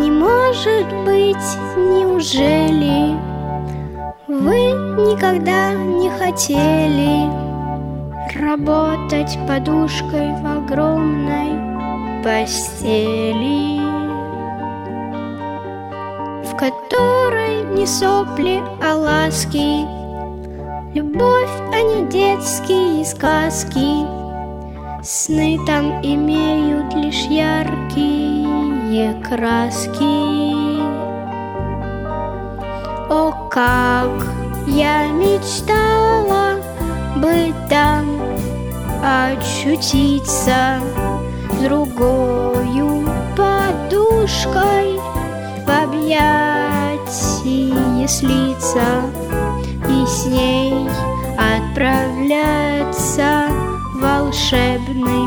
Не может быть, неужели вы никогда не хотели работать подушкой в огромной постели, в которой не сопли, а ласки, любовь, а не детские сказки. Сны там имеют лишь яркие краски. О, как я мечтала быть там, очутиться с другою подушкой, в объятии слиться и с ней отправляться в волшебный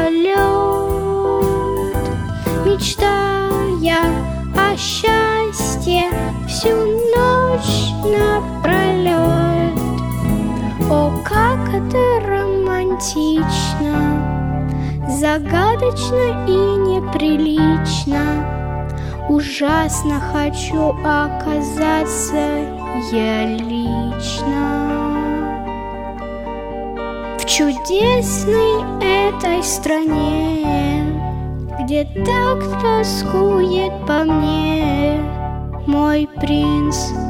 полет, мечтая о счастье всю ночь напролет. О, как это романтично, загадочно и неприлично. Ужасно хочу оказаться я лично в чудесной этой стране, где так тоскует по мне мой принц